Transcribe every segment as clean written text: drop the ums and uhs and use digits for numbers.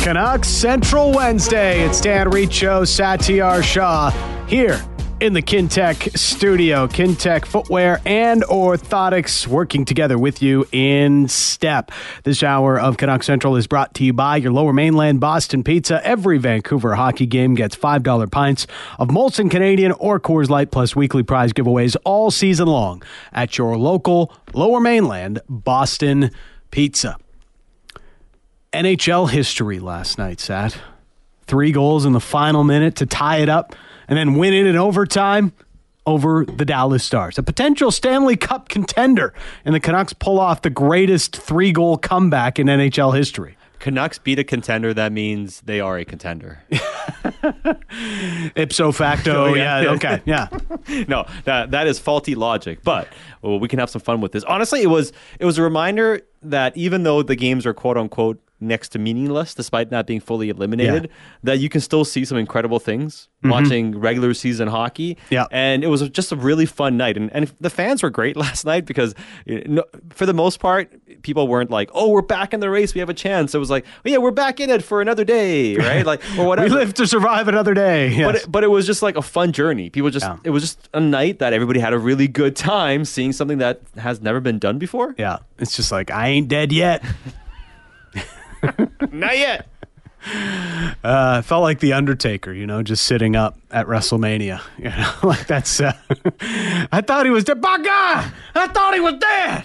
Canucks Central Wednesday. It's Dan Riccio, Satyar Shah here in the Kintec studio. Kintec Footwear and Orthotics working together with you in step. This hour of Canucks Central is brought to you by your Lower Mainland Boston Pizza. Every Vancouver hockey game gets $5 pints of Molson Canadian or Coors Light plus weekly prize giveaways all season long at your local Lower Mainland Boston Pizza. NHL history last night, Sat. 3 goals in the final minute to tie it up and then win it in overtime over the Dallas Stars. A potential Stanley Cup contender, and the Canucks pull off the greatest 3-goal comeback in NHL history. Canucks beat a contender, that means they are a contender. Ipso facto, okay. No, that is faulty logic, but we can have some fun with this. Honestly, it was a reminder that even though the games are quote-unquote next to meaningless, despite not being fully eliminated, that you can still see some incredible things watching regular season hockey. Yeah. And it was just a really fun night. And the fans were great last night because, for the most part, people weren't like, oh, we're back in the race, we have a chance. It was like, oh, yeah, we're back in it for another day, right? Like, or whatever. We live to survive another day. Yes. But it was just like a fun journey. People just, it was just a night that everybody had a really good time seeing something that has never been done before. Yeah. It's just like, I ain't dead yet. Not yet. Felt like the Undertaker, just sitting up at WrestleMania. Like that's. I thought he was dead. By God, I thought he was dead.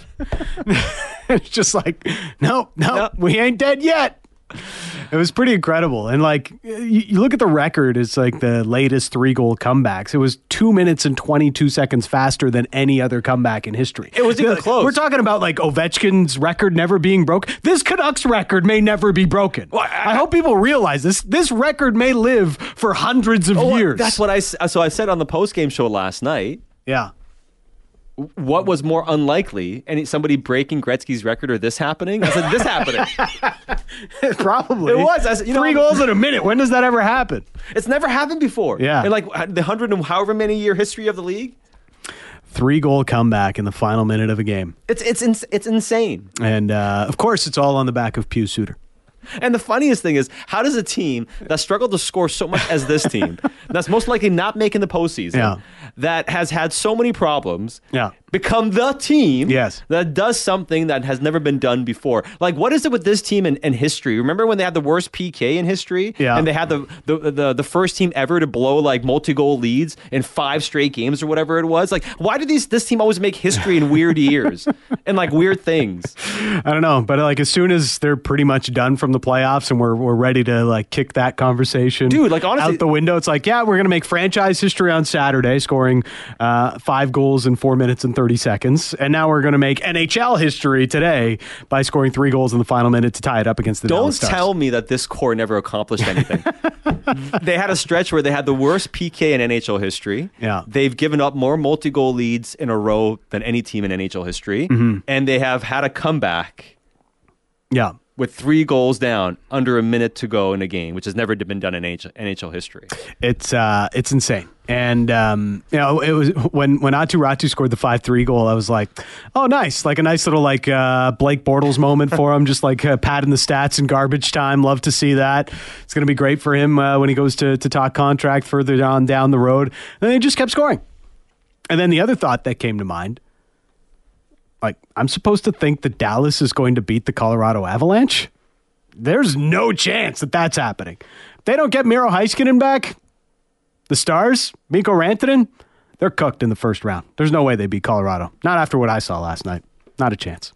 It's just like, nope, we ain't dead yet. It was pretty incredible. And like, you look at the record, it's like the latest 3-goal comebacks. It was 2 minutes and 22 seconds faster than any other comeback in history. It was even close. We're talking about like Ovechkin's record never being broke. This Canucks record may never be broken. Well, I hope people realize this. This record may live for hundreds of years. That's what I said on the postgame show last night. Yeah. What was more unlikely? Somebody breaking Gretzky's record or this happening? I said, this happening. Probably. It was. I said, 3 goals in a minute. When does that ever happen? It's never happened before. Yeah. In like the 100 and however many year history of the league. 3-goal comeback in the final minute of a game. It's insane. And of course, it's all on the back of Pius Suter. And the funniest thing is, how does a team that struggled to score so much as this team, that's most likely not making the postseason, that has had so many problems, become the team that does something that has never been done before? Like, what is it with this team in history? Remember when they had the worst PK in history? Yeah. And they had the first team ever to blow like multi-goal leads in 5 straight games or whatever it was? Like, why do this team always make history in weird years and like weird things? I don't know, but like as soon as they're pretty much done from the playoffs and we're ready to like kick that conversation, dude, like honestly, out the window, it's like, we're gonna make franchise history on Saturday, scoring 5 goals in 4 minutes and 30 seconds, and now we're gonna make NHL history today by scoring 3 goals in the final minute to tie it up against the Dallas Stars. Don't tell me that this core never accomplished anything. They had a stretch where they had the worst PK in NHL history. Yeah, they've given up more multi-goal leads in a row than any team in NHL history, and they have had a comeback. Yeah. With 3 goals down under a minute to go in a game, which has never been done in NHL history. It's insane. And, it was when Aatu Räty scored the 5-3 goal, I was like, oh, nice. Like a nice little like Blake Bortles moment for him, just like padding the stats in garbage time. Love to see that. It's going to be great for him when he goes to talk contract further down the road. And then he just kept scoring. And then the other thought that came to mind, like, I'm supposed to think that Dallas is going to beat the Colorado Avalanche? There's no chance that that's happening. If they don't get Miro Heiskanen back, the Stars, Mikko Rantanen, they're cooked in the first round. There's no way they beat Colorado. Not after what I saw last night. Not a chance.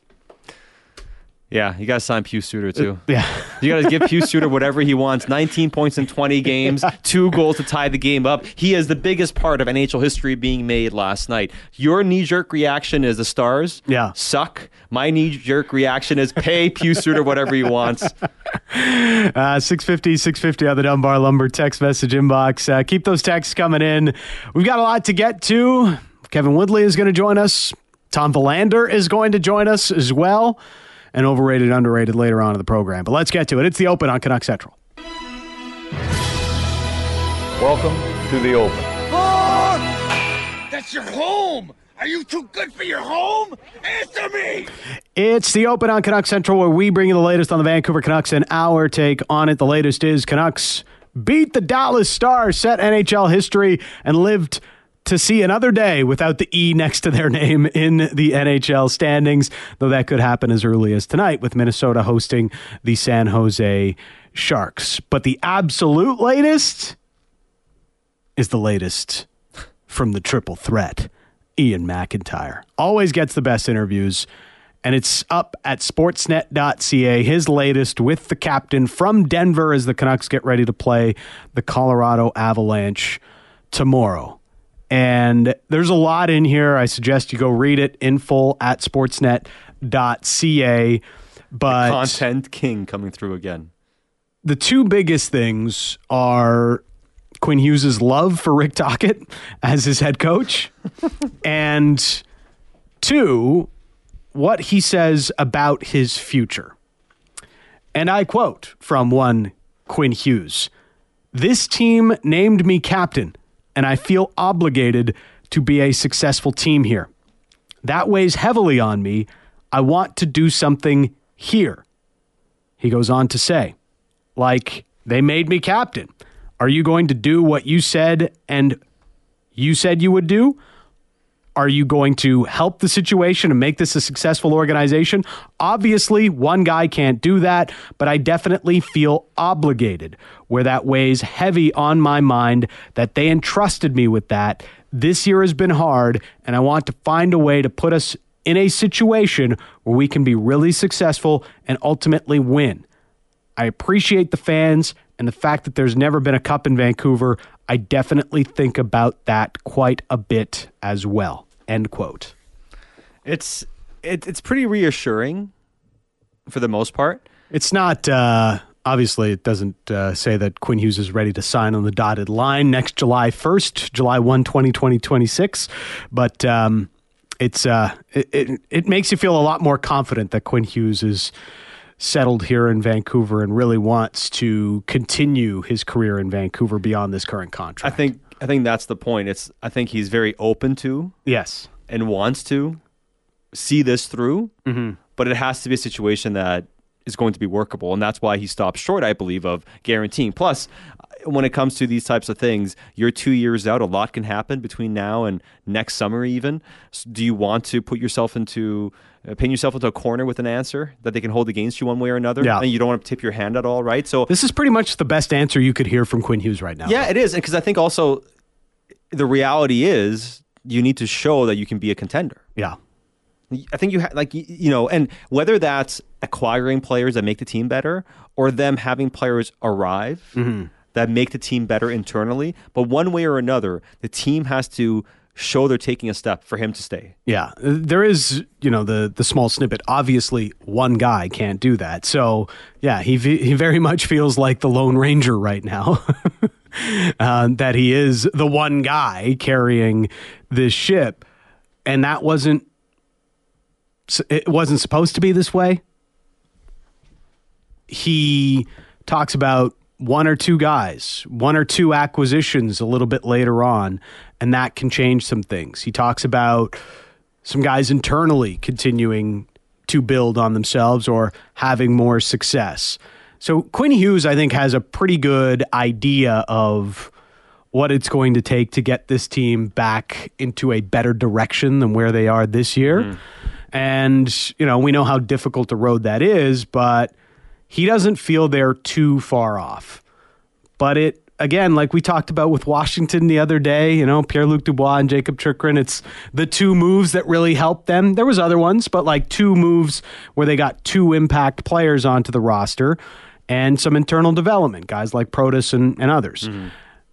Yeah, you got to sign Pius Suter, too. You got to give Pius Suter whatever he wants. 19 points in 20 games, 2 goals to tie the game up. He is the biggest part of NHL history being made last night. Your knee-jerk reaction is the Stars suck. My knee-jerk reaction is pay Pius Suter whatever he wants. 650 on the Dunbar Lumber text message inbox. Keep those texts coming in. We've got a lot to get to. Kevin Woodley is going to join us. Tom Verlander is going to join us as well. And overrated, underrated later on in the program. But let's get to it. It's The Open on Canuck Central. Welcome to The Open. Oh, that's your home. Are you too good for your home? Answer me! It's the Open on Canucks Central, where we bring you the latest on the Vancouver Canucks and our take on it. The latest is Canucks beat the Dallas Stars, set NHL history, and lived to see another day without the E next to their name in the NHL standings, though that could happen as early as tonight with Minnesota hosting the San Jose Sharks. But the absolute latest is the latest from the triple threat. Ian McIntyre always gets the best interviews, and it's up at sportsnet.ca, his latest with the captain from Denver as the Canucks get ready to play the Colorado Avalanche tomorrow. And there's a lot in here. I suggest you go read it in full at sportsnet.ca. But content king coming through again. The two biggest things are Quinn Hughes' love for Rick Tocchet as his head coach, and two, what he says about his future. And I quote from one Quinn Hughes: "This team named me captain, and I feel obligated to be a successful team here. That weighs heavily on me. I want to do something here." He goes on to say, like, they made me captain. Are you going to do what you said and you said you would do? Are you going to help the situation and make this a successful organization? Obviously, one guy can't do that, but I definitely feel obligated, where that weighs heavy on my mind that they entrusted me with that. This year has been hard, and I want to find a way to put us in a situation where we can be really successful and ultimately win. I appreciate the fans and the fact that there's never been a cup in Vancouver. I definitely think about that quite a bit as well. End quote. It's pretty reassuring for the most part. It's not, obviously it doesn't say that Quinn Hughes is ready to sign on the dotted line next July 1st, July 1, 2026. But it makes you feel a lot more confident that Quinn Hughes is settled here in Vancouver and really wants to continue his career in Vancouver beyond this current contract. I think that's the point. I think he's very open to, yes, and wants to see this through. Mm-hmm. But it has to be a situation that is going to be workable, and that's why he stopped short, I believe, of guaranteeing. Plus, when it comes to these types of things, you're 2 years out. A lot can happen between now and next summer even. So do you want to pin yourself into a corner with an answer that they can hold against you one way or another? Yeah. And you don't want to tip your hand at all, right? So this is pretty much the best answer you could hear from Quinn Hughes right now. Yeah, it is. Because I think also the reality is you need to show that you can be a contender. Yeah. I think and whether that's acquiring players that make the team better or them having players arrive that make the team better internally, but one way or another, the team has to show they're taking a step for him to stay. Yeah, there is, the small snippet. Obviously, one guy can't do that. So, yeah, he very much feels like the Lone Ranger right now. That he is the one guy carrying this ship, and it wasn't supposed to be this way. He talks about one or two guys, one or two acquisitions a little bit later on, and that can change some things. He talks about some guys internally continuing to build on themselves or having more success. So Quinn Hughes, I think, has a pretty good idea of what it's going to take to get this team back into a better direction than where they are this year. And, we know how difficult a road that is, but he doesn't feel they're too far off. But again, like we talked about with Washington the other day, Pierre-Luc Dubois and Jacob Chychrun, it's the two moves that really helped them. There was other ones, but like two moves where they got two impact players onto the roster and some internal development, guys like Protas and others. Mm-hmm.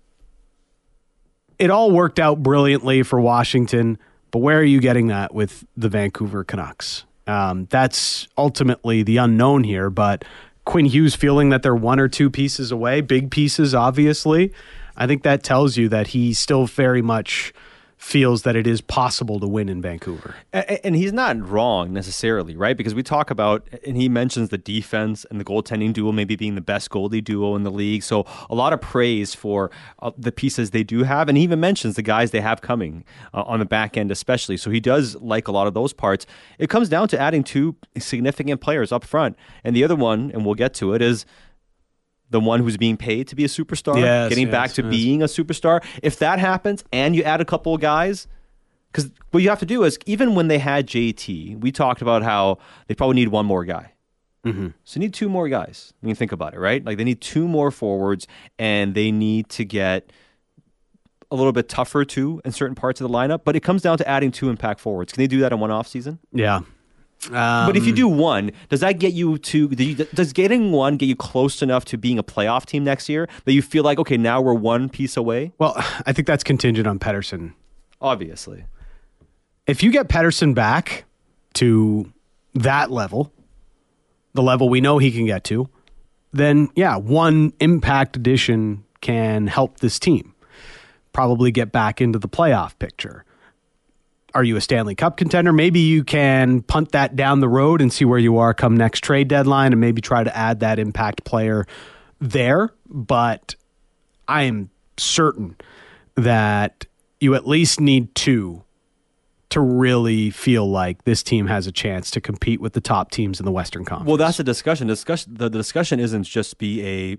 It all worked out brilliantly for Washington, but where are you getting that with the Vancouver Canucks? That's ultimately the unknown here, but Quinn Hughes feeling that they're one or two pieces away, big pieces, obviously. I think that tells you that he still very much feels that it is possible to win in Vancouver. And he's not wrong necessarily, right? Because we talk about, and he mentions the defense and the goaltending duo maybe being the best goalie duo in the league. So a lot of praise for the pieces they do have. And he even mentions the guys they have coming on the back end especially. So he does like a lot of those parts. It comes down to adding 2 significant players up front. And the other one, and we'll get to it, is the one who's being paid to be a superstar, getting back to being a superstar. If that happens and you add a couple of guys, because what you have to do is, even when they had JT, we talked about how they probably need one more guy. Mm-hmm. So you need 2 more guys when you think about it, right? Like they need 2 more forwards, and they need to get a little bit tougher too in certain parts of the lineup. But it comes down to adding 2 impact forwards. Can they do that in one off season? Yeah. But if you do one, does that get you to? Does getting one get you close enough to being a playoff team next year that you feel like, okay, now we're one piece away? Well, I think that's contingent on Pettersson. Obviously, if you get Pettersson back to that level, the level we know he can get to, then yeah, one impact addition can help this team probably get back into the playoff picture. Are you a Stanley Cup contender? Maybe you can punt that down the road and see where you are come next trade deadline and maybe try to add that impact player there. But I am certain that you at least need 2 to really feel like this team has a chance to compete with the top teams in the Western Conference. Well, that's the discussion. The discussion isn't just be a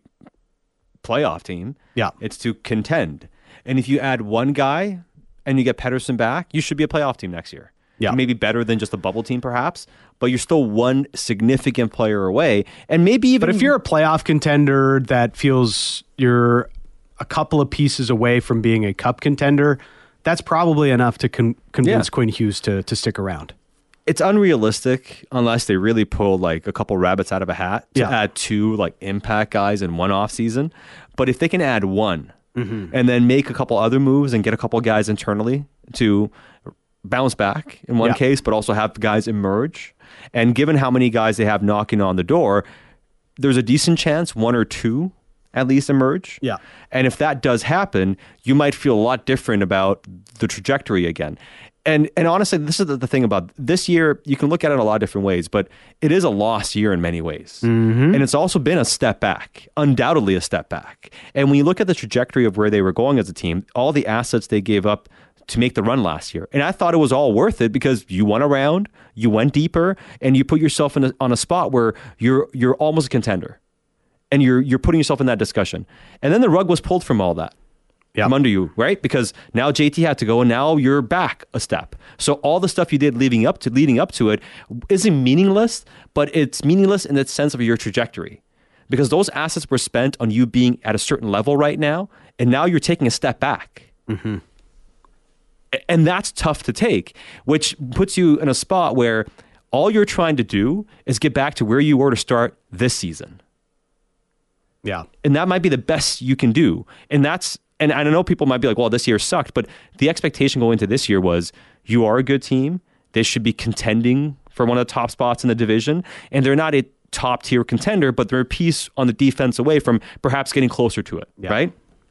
playoff team. Yeah. It's to contend. And if you add one guy and you get Pettersson back, you should be a playoff team next year. Yeah. Maybe better than just a bubble team, perhaps, but you're still one significant player away. And maybe even... But if you're a playoff contender that feels you're a couple of pieces away from being a cup contender, that's probably enough to convince Quinn Hughes to stick around. It's unrealistic unless they really pull like a couple rabbits out of a hat to add 2 like impact guys in one off season. But if they can add 1, and then make a couple other moves and get a couple guys internally to bounce back in one case, but also have guys emerge. And given how many guys they have knocking on the door, there's a decent chance 1 or 2 at least emerge. Yeah. And if that does happen, you might feel a lot different about the trajectory again. And honestly, this is the thing about this year. You can look at it a lot of different ways, but it is a lost year in many ways. Mm-hmm. And it's also been a step back, undoubtedly a step back. And when you look at the trajectory of where they were going as a team, all the assets they gave up to make the run last year. And I thought it was all worth it because you won a round, you went deeper, and you put yourself on a spot where you're almost a contender. And you're putting yourself in that discussion. And then the rug was pulled from all that. From under you, right? Because now JT had to go, and now you're back a step. So all the stuff you did leading up to it isn't meaningless, but it's meaningless in the sense of your trajectory. Because those assets were spent on you being at a certain level right now, and now you're taking a step back. Mm-hmm. And that's tough to take, which puts you in a spot where all you're trying to do is get back to where you were to start this season. Yeah. And that might be the best you can do. And I know people might be like, well, this year sucked, but the expectation going into this year was you are a good team. They should be contending for one of the top spots in the division. And they're not a top tier contender, but they're a piece on the defense away from perhaps getting closer to it, right?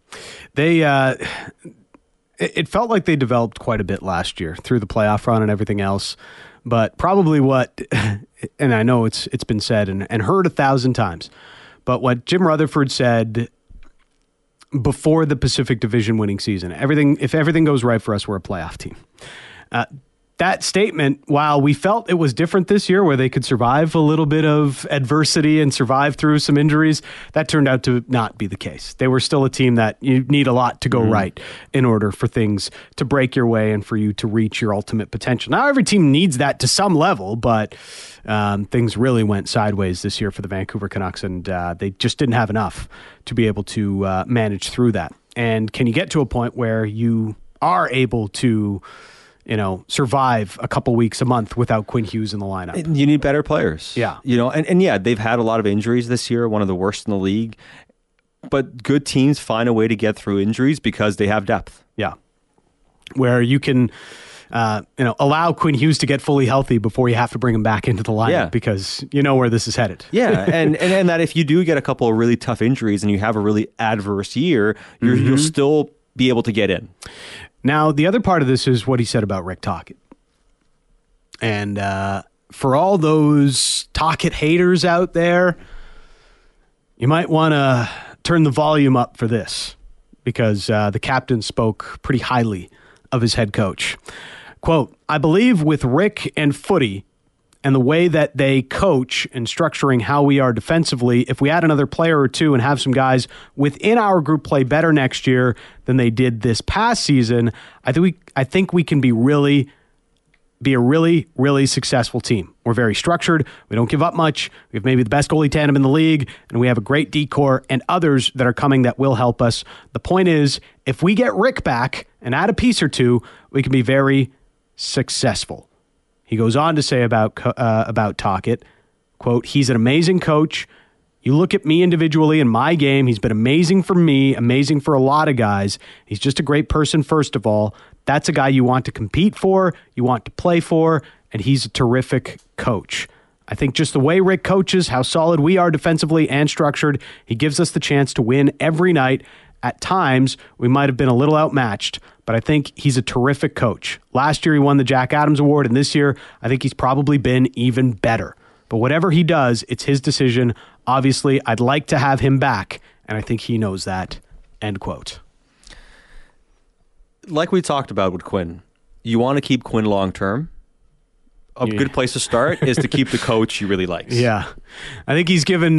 It felt like they developed quite a bit last year through the playoff run and everything else. But probably and I know it's been said and heard 1,000 times, but what Jim Rutherford said before the Pacific Division winning season, if everything goes right for us, we're a playoff team. That statement, while we felt it was different this year where they could survive a little bit of adversity and survive through some injuries, that turned out to not be the case. They were still a team that you need a lot to go right in order for things to break your way and for you to reach your ultimate potential. Now, every team needs that to some level, but things really went sideways this year for the Vancouver Canucks, and they just didn't have enough to be able to manage through that. And can you get to a point where you are able to survive a couple weeks a month without Quinn Hughes in the lineup? You need better players. Yeah. And yeah, they've had a lot of injuries this year, one of the worst in the league. But good teams find a way to get through injuries because they have depth. Yeah. Where you can allow Quinn Hughes to get fully healthy before you have to bring him back into the lineup because you know where this is headed. Yeah, and that if you do get a couple of really tough injuries and you have a really adverse year, you'll still be able to get in. Now, the other part of this is what he said about Rick Tocchet. And for all those Tocchet haters out there, you might want to turn the volume up for this, because the captain spoke pretty highly of his head coach. Quote, "I believe with Rick and Footy and the way that they coach and structuring how we are defensively, if we add another player or two and have some guys within our group play better next year than they did this past season, I think we can be a really, really successful team. We're very structured. We don't give up much. We have maybe the best goalie tandem in the league, and we have a great D-core and others that are coming that will help us. The point is, if we get Rick back and add a piece or two, we can be very successful." He goes on to say about Tocchet, quote, "He's an amazing coach. You look at me individually in my game. He's been amazing for me, amazing for a lot of guys. He's just a great person, first of all. That's a guy you want to compete for, you want to play for, and he's a terrific coach. I think just the way Rick coaches, how solid we are defensively and structured, he gives us the chance to win every night. At times, we might have been a little outmatched, but I think he's a terrific coach. Last year, he won the Jack Adams Award, and this year, I think he's probably been even better. But whatever he does, it's his decision. Obviously, I'd like to have him back, and I think he knows that." End quote. Like we talked about with Quinn, you want to keep Quinn long-term. A good place to start is to keep the coach you really like. Yeah. I think he's given...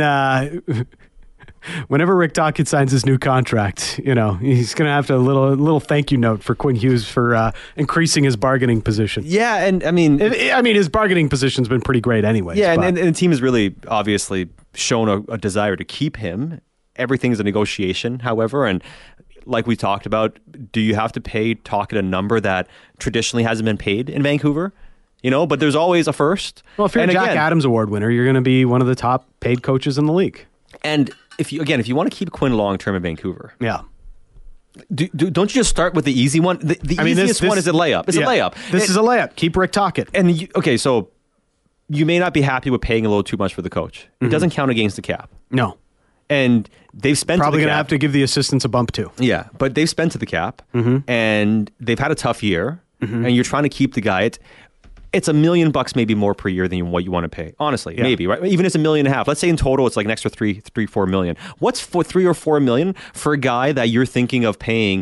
whenever Rick Tocchet signs his new contract, he's going to have to a little thank you note for Quinn Hughes for increasing his bargaining position. Yeah, and I mean, his bargaining position's been pretty great anyway. Yeah, and the team has really obviously shown a desire to keep him. Everything's a negotiation, however, and like we talked about, do you have to pay Tocchet a number that traditionally hasn't been paid in Vancouver? But there's always a first. Well, if you're a Jack Adams Award winner, you're going to be one of the top paid coaches in the league. And if you want to keep Quinn long-term in Vancouver, yeah, don't you just start with the easy one? The easiest one is a layup. It's a layup. This is a layup. Keep Rick Tocchet. And so you may not be happy with paying a little too much for the coach. It doesn't count against the cap. No. And they've spent probably going to have to give the assistants a bump too. Yeah, but they've spent to the cap, and they've had a tough year, and you're trying to keep the guy. It's $1 million maybe more per year than what you want to pay. Honestly, maybe, right? Even if it's $1.5 million. Let's say in total it's like an extra $4 million. What's for $3 or $4 million for a guy that you're thinking of paying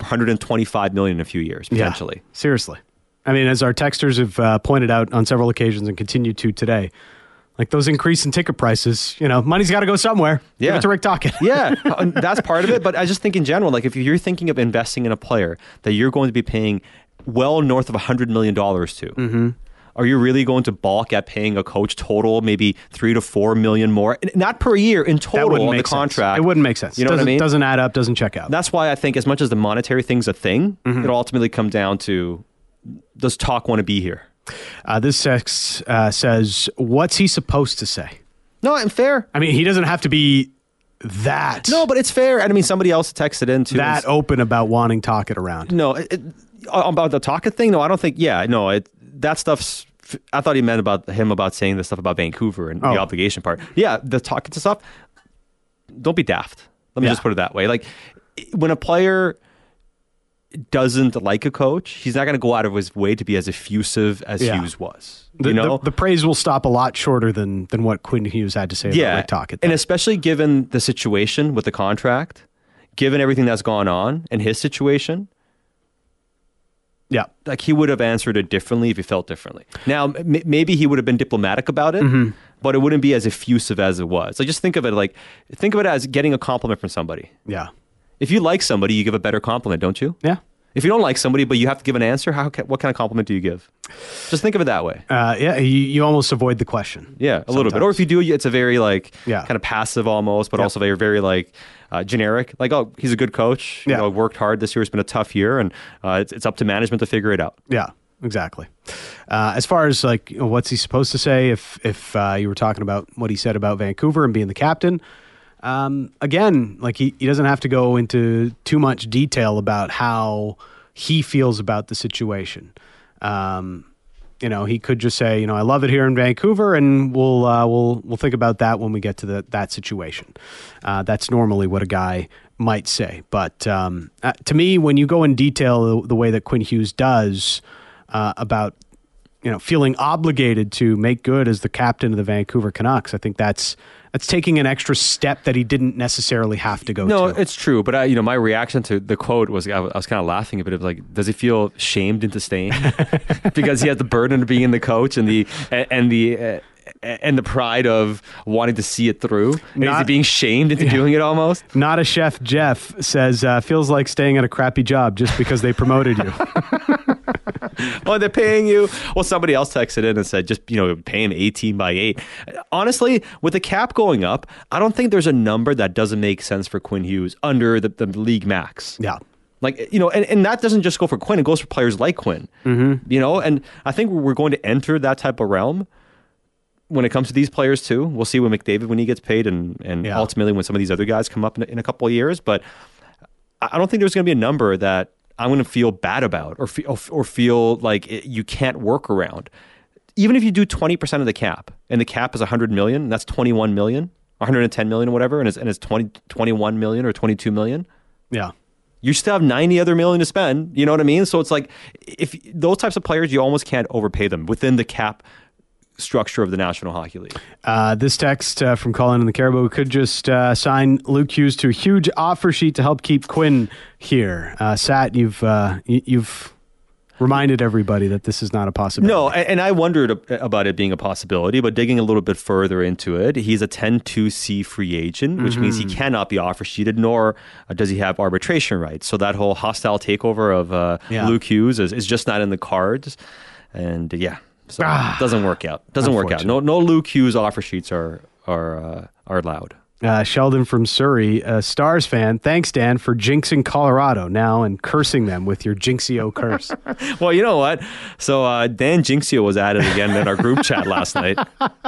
$125 million in a few years potentially? Yeah, seriously. I mean, as our texters have pointed out on several occasions and continue to today, like those increase in ticket prices, money's got to go somewhere. Yeah. Give it to Rick Tocchet. Yeah, that's part of it. But I just think in general, like if you're thinking of investing in a player that you're going to be paying well north of $100 million to, are you really going to balk at paying a coach total maybe $3 to $4 million more? Not per year, in total on the contract. It wouldn't make sense. You know what I mean? Doesn't add up, doesn't check out. That's why I think as much as the monetary thing's a thing, it'll ultimately come down to, does Talk want to be here? This text says, what's he supposed to say? No, I'm fair. I mean, he doesn't have to be that. No, but it's fair. I mean, somebody else texted in too. That open about wanting Tocchet around. No, about the Tocchet thing? No, I don't think, that stuff's, I thought he meant about saying the stuff about Vancouver and the obligation part. Yeah, the Tocchet stuff, don't be daft. Let me just put it that way. Like, when a player doesn't like a coach, he's not going to go out of his way to be as effusive as Hughes was. The praise will stop a lot shorter than what Quinn Hughes had to say about Rick Tocchet. And especially given the situation with the contract, given everything that's gone on in his situation, like he would have answered it differently if he felt differently. Now, maybe he would have been diplomatic about it, but it wouldn't be as effusive as it was. Like, just think of it as getting a compliment from somebody. Yeah. If you like somebody, you give a better compliment, don't you? Yeah. If you don't like somebody, but you have to give an answer, what kind of compliment do you give? Just think of it that way. You almost avoid the question. Yeah, a little bit. Or if you do, it's a very kind of passive almost, but also very generic. Like, oh, he's a good coach. You know, worked hard this year. It's been a tough year, and it's up to management to figure it out. Yeah, exactly. As far as what's he supposed to say, if you were talking about what he said about Vancouver and being the captain. Again, he doesn't have to go into too much detail about how he feels about the situation. He could just say, I love it here in Vancouver, and we'll think about that when we get to that situation. That's normally what a guy might say. But to me, when you go in detail the way that Quinn Hughes does about feeling obligated to make good as the captain of the Vancouver Canucks, I think that's taking an extra step that he didn't necessarily have to go to. No, it's true. But my reaction to the quote was I was kind of laughing a bit. Of like, does he feel shamed into staying because he has the burden of being the coach and the pride of wanting to see it through? Is he being shamed into doing it almost? Not a Chef Jeff says, feels like staying at a crappy job just because they promoted you. Well, they're paying you. Well, somebody else texted in and said, just, pay him 18/8. Honestly, with the cap going up, I don't think there's a number that doesn't make sense for Quinn Hughes under the league max. Yeah. Like, and that doesn't just go for Quinn. It goes for players like Quinn. Mm-hmm. And I think we're going to enter that type of realm when it comes to these players too. We'll see when McDavid, when he gets paid, and ultimately when some of these other guys come up in a couple of years. But I don't think there's going to be a number that I'm going to feel bad about or feel like you can't work around. Even if you do 20% of the cap, and the cap is $100 million, that's $21 million, $110 million, or whatever, and it's 21 million or 22 million. Yeah. You still have 90 other million to spend. You know what I mean? So it's like, if those types of players, you almost can't overpay them within the cap structure of the National Hockey League. This text from Colin in the Caribou: could just sign Luke Hughes to a huge offer sheet to help keep Quinn here. Sat, you've reminded everybody that this is not a possibility. No, and I wondered about it being a possibility, but digging a little bit further into it, he's a 10-2C free agent, which means he cannot be offer sheeted, nor does he have arbitration rights. So that whole hostile takeover of Luke Hughes is just not in the cards. And so it doesn't work out. Doesn't work out. No Luke Hughes offer sheets are allowed. Sheldon from Surrey, a Stars fan. Thanks, Dan, for jinxing Colorado now and cursing them with your Jinxio curse. Well, you know what? So Dan Jinxio was added again in our group chat last night.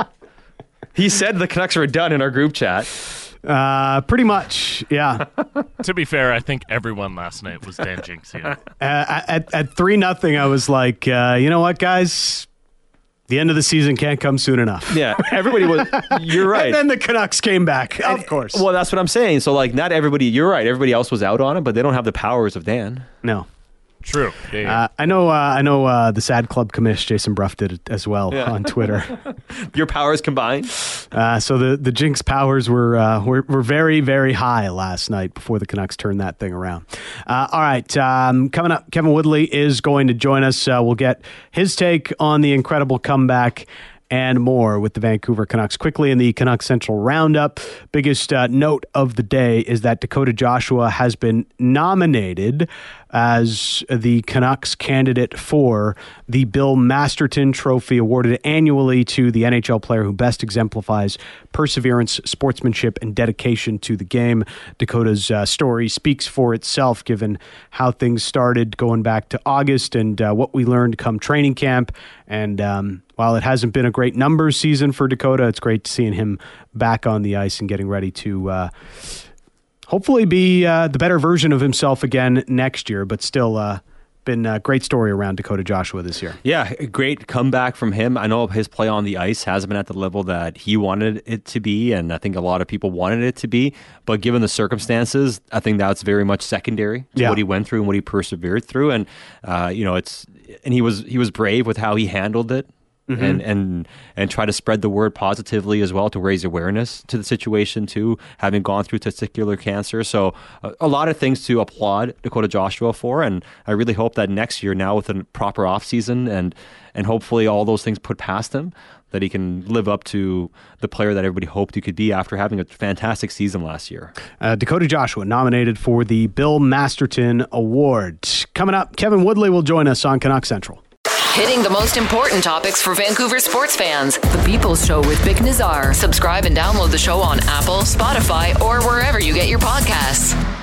He said the Canucks were done in our group chat. Pretty much, yeah. To be fair, I think everyone last night was Dan Jinxio. At 3-0, I was like, you know what, guys? The end of the season can't come soon enough. Yeah, everybody was. You're right. And then the Canucks came back, of course. Well, that's what I'm saying. So, like, not everybody. You're right. Everybody else was out on it, but they don't have the powers of Dan. No. True. Yeah. I know the Sad Club commish, Jason Bruff, did it as well on Twitter. Your powers combined. So the Jinx powers were very, very high last night before the Canucks turned that thing around. All right, coming up, Kevin Woodley is going to join us. We'll get his take on the incredible comeback and more with the Vancouver Canucks. Quickly in the Canucks Central Roundup, biggest note of the day is that Dakota Joshua has been nominated as the Canucks candidate for the Bill Masterton Trophy, awarded annually to the NHL player who best exemplifies perseverance, sportsmanship, and dedication to the game. Dakota's story speaks for itself, given how things started going back to August and what we learned come training camp. And while it hasn't been a great numbers season for Dakota, it's great seeing him back on the ice and getting ready to hopefully be the better version of himself again next year, but still been a great story around Dakota Joshua this year. Yeah, great comeback from him. I know his play on the ice hasn't been at the level that he wanted it to be, and I think a lot of people wanted it to be, but given the circumstances, I think that's very much secondary to what he went through and what he persevered through. And he was brave with how he handled it. And try to spread the word positively as well, to raise awareness to the situation too, having gone through testicular cancer. So a lot of things to applaud Dakota Joshua for, and I really hope that next year, now with a proper offseason and hopefully all those things put past him, that he can live up to the player that everybody hoped he could be after having a fantastic season last year. Dakota Joshua nominated for the Bill Masterton Award. Coming up, Kevin Woodley will join us on Canuck Central. Hitting the most important topics for Vancouver sports fans. The People's Show with Vic Nazar. Subscribe and download the show on Apple, Spotify, or wherever you get your podcasts.